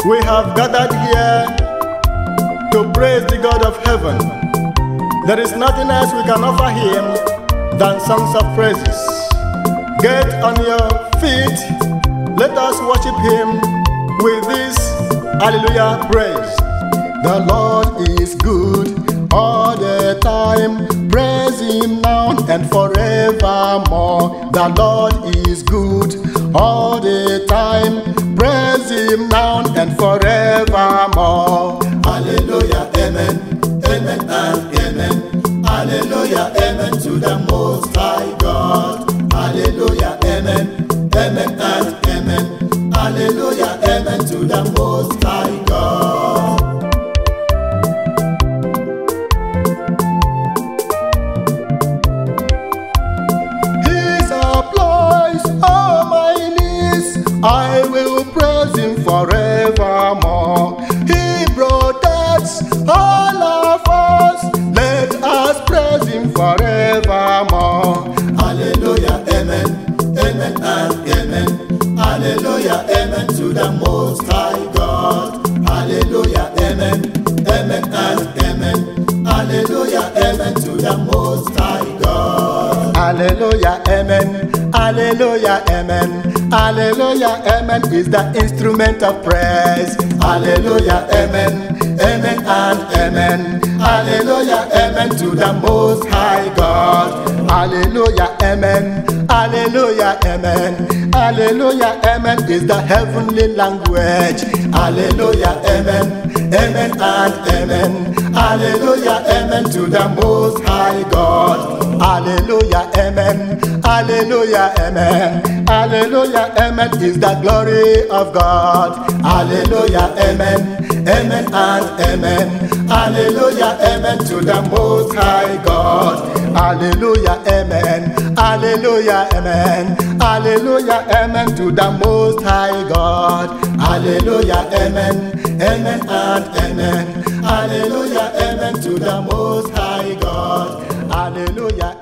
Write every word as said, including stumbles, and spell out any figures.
We have gathered here to praise the God of heaven. There is nothing else we can offer him than songs of praises. Get on your feet. Let us worship him with this hallelujah praise. The Lord is good all the time. Praise him now and forevermore. The Lord is good all the time. Praise him now and forevermore. Hallelujah, amen, amen and amen. Hallelujah, amen to the Most High God. Hallelujah, amen, amen and amen. Hallelujah, amen to the Most High God. He supplies all my needs. I will praise him forevermore. He protects all of us. Let us praise him forevermore. Hallelujah, amen, amen and amen. Hallelujah, amen to the Most High God. Hallelujah, amen, amen and amen. Hallelujah, amen to the Most High God. Hallelujah, amen. Hallelujah, amen. Hallelujah, amen is the instrument of praise. Hallelujah, amen. Amen and amen. Hallelujah, amen to the Most High God. Hallelujah, amen. Hallelujah, amen. Hallelujah, amen is the heavenly language. Hallelujah, amen. Amen and amen. Hallelujah, amen to the Most High God. Hallelujah, amen. Hallelujah, amen. Hallelujah, amen is the glory of God. Hallelujah, amen. Amen and amen. Hallelujah, amen to the Most High God. Hallelujah, amen. Hallelujah, amen. Hallelujah, amen to the Most High God. Hallelujah, amen. Amen and amen. Hallelujah, amen to the Most High God. Hallelujah.